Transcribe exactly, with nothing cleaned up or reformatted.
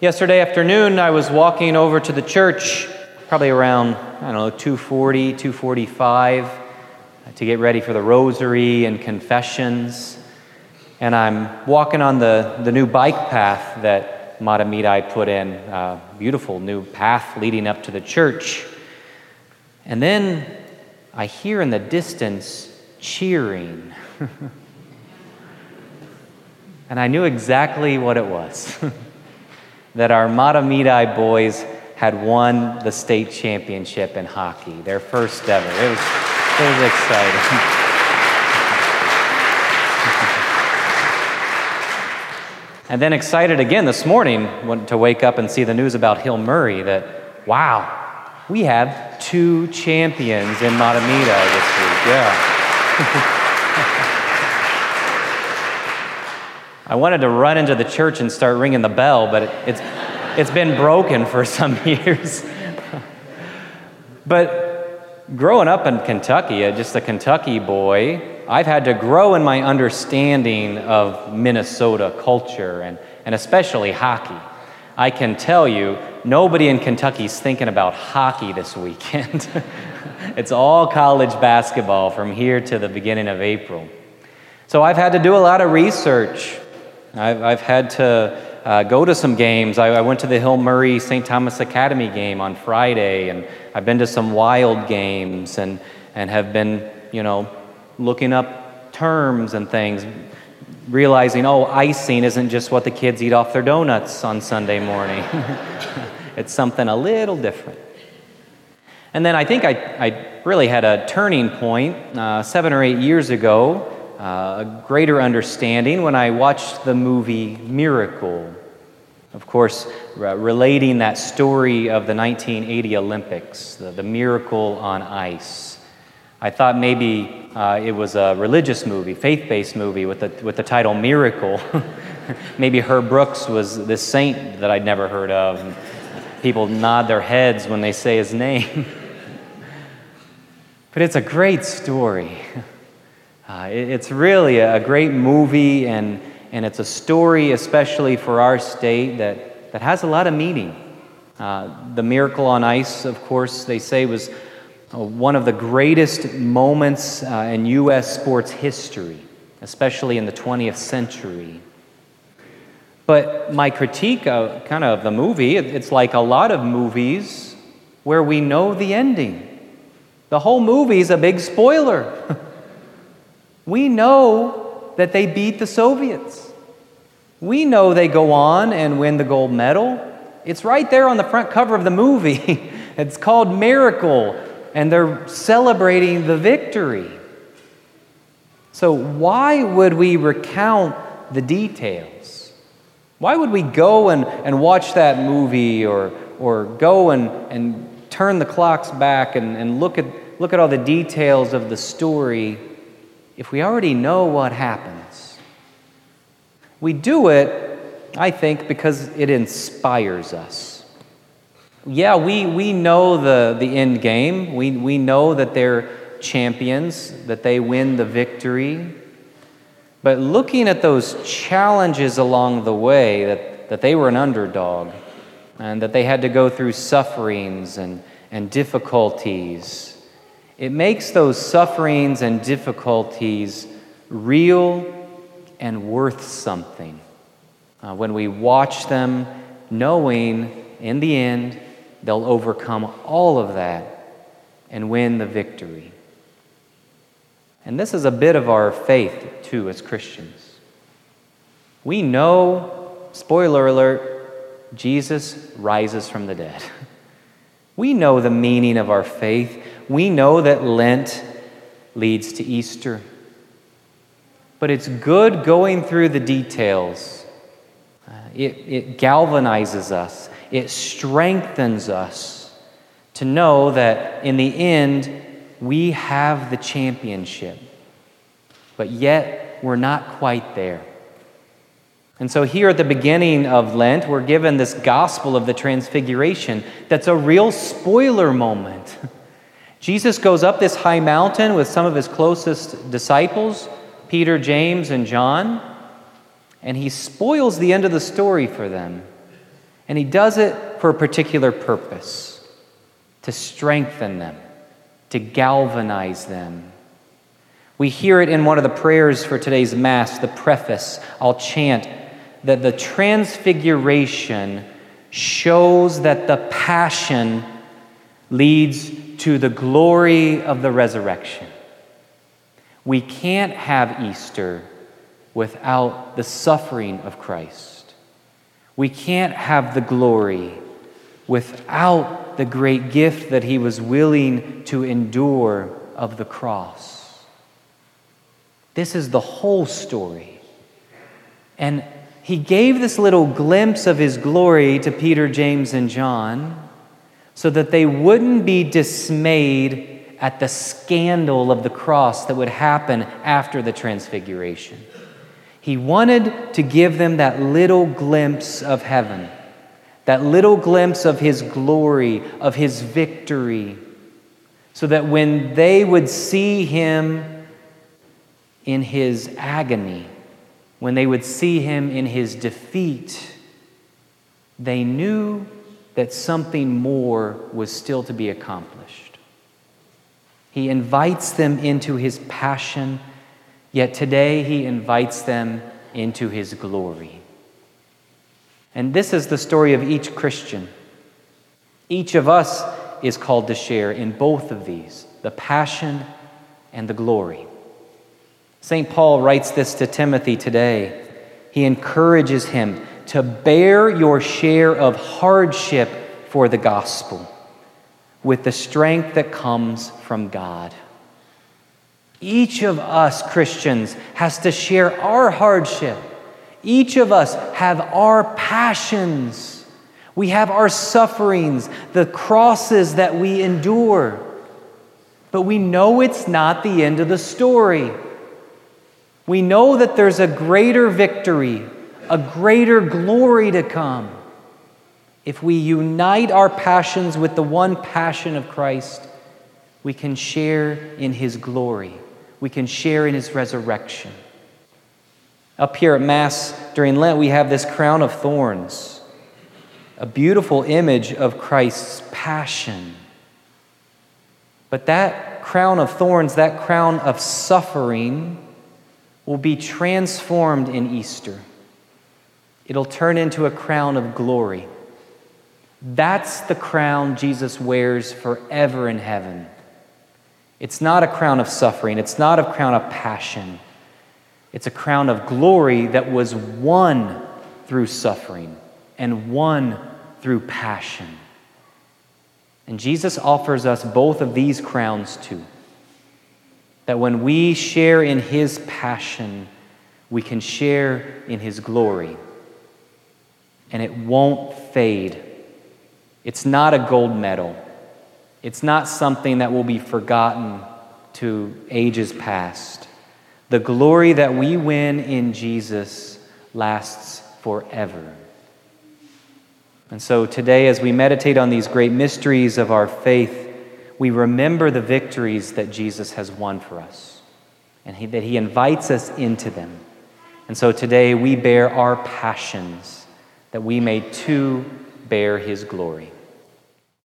Yesterday afternoon, I was walking over to the church, probably around, I don't know, two forty, two forty-five, to get ready for the rosary and confessions. And I'm walking on the, the new bike path that Matamidai put in, a beautiful new path leading up to the church. And then I hear in the distance cheering. And I knew exactly what it was. That our Matamidai boys had won the state championship in hockey, their first ever. It was, it was exciting. And then excited again this morning to wake up and see the news about Hill Murray that, wow, we have two champions in Matamidai this week. Yeah. I wanted to run into the church and start ringing the bell, but it, it's it's been broken for some years. But growing up in Kentucky, just a Kentucky boy, I've had to grow in my understanding of Minnesota culture and, and especially hockey. I can tell you, nobody in Kentucky's thinking about hockey this weekend. It's all college basketball from here to the beginning of April. So I've had to do a lot of research. I've, I've had to uh, go to some games. I, I went to the Hill Murray Saint Thomas Academy game on Friday, and I've been to some Wild games and, and have been, you know, looking up terms and things, realizing, oh, icing isn't just what the kids eat off their donuts on Sunday morning. It's something a little different. And then I think I, I really had a turning point uh, seven or eight years ago, Uh, a greater understanding when I watched the movie Miracle. Of course, re- relating that story of the nineteen eighty Olympics, the, the miracle on ice. I thought maybe uh, it was a religious movie, faith-based movie with the, with the title Miracle. Maybe Herb Brooks was this saint that I'd never heard of. And people nod their heads when they say his name. But it's a great story. Uh, it, it's really a great movie, and, and it's a story, especially for our state, that, that has a lot of meaning. Uh, the Miracle on Ice, of course, they say was uh, one of the greatest moments uh, in U S sports history, especially in the twentieth century. But my critique of, kind of of the movie, it, it's like a lot of movies where we know the ending. The whole movie is a big spoiler. We know that they beat the Soviets. We know they go on and win the gold medal. It's right there on the front cover of the movie. It's called Miracle, and they're celebrating the victory. So why would we recount the details? Why would we go and, and watch that movie or or go and, and turn the clocks back and, and look at look at all the details of the story if we already know what happens? We do it, I think, because it inspires us. Yeah, we, we know the, the end game. We, we know that they're champions, that they win the victory. But looking at those challenges along the way, that, that they were an underdog, and that they had to go through sufferings and, and difficulties, it makes those sufferings and difficulties real and worth something uh, when we watch them, knowing in the end they'll overcome all of that and win the victory. And this is a bit of our faith, too, as Christians. We know, spoiler alert, Jesus rises from the dead. We know the meaning of our faith. We know that Lent leads to Easter. But it's good going through the details. Uh, it, it galvanizes us. It strengthens us to know that in the end, we have the championship. But yet, we're not quite there. And so here at the beginning of Lent, we're given this gospel of the Transfiguration that's a real spoiler moment. Jesus goes up this high mountain with some of his closest disciples, Peter, James, and John, and he spoils the end of the story for them. And he does it for a particular purpose, to strengthen them, to galvanize them. We hear it in one of the prayers for today's Mass, the preface. I'll chant that the transfiguration shows that the passion leads to the glory of the resurrection. We can't have Easter without the suffering of Christ. We can't have the glory without the great gift that he was willing to endure of the cross. This is the whole story. And he gave this little glimpse of his glory to Peter, James, and John so that they wouldn't be dismayed at the scandal of the cross that would happen after the transfiguration. He wanted to give them that little glimpse of heaven, that little glimpse of his glory, of his victory, so that when they would see him in his agony, when they would see him in his defeat, they knew that something more was still to be accomplished. He invites them into his passion, yet today he invites them into his glory. And this is the story of each Christian. Each of us is called to share in both of these, the passion and the glory. Saint Paul writes this to Timothy today. He encourages him to bear your share of hardship for the gospel with the strength that comes from God. Each of us Christians has to share our hardship. Each of us have our passions. We have our sufferings, the crosses that we endure. But we know it's not the end of the story. We know that there's a greater victory, a greater glory to come. If we unite our passions with the one passion of Christ, we can share in his glory. We can share in his resurrection. Up here at Mass during Lent, we have this crown of thorns, a beautiful image of Christ's passion. But that crown of thorns, that crown of suffering, will be transformed in Easter. It'll turn into a crown of glory. That's the crown Jesus wears forever in heaven. It's not a crown of suffering. It's not a crown of passion. It's a crown of glory that was won through suffering and won through passion. And Jesus offers us both of these crowns too. That when we share in his passion, we can share in his glory. And it won't fade. It's not a gold medal. It's not something that will be forgotten to ages past. The glory that we win in Jesus lasts forever. And so today, as we meditate on these great mysteries of our faith, we remember the victories that Jesus has won for us, and he, that he invites us into them. And so today we bear our passions, that we may too bear his glory.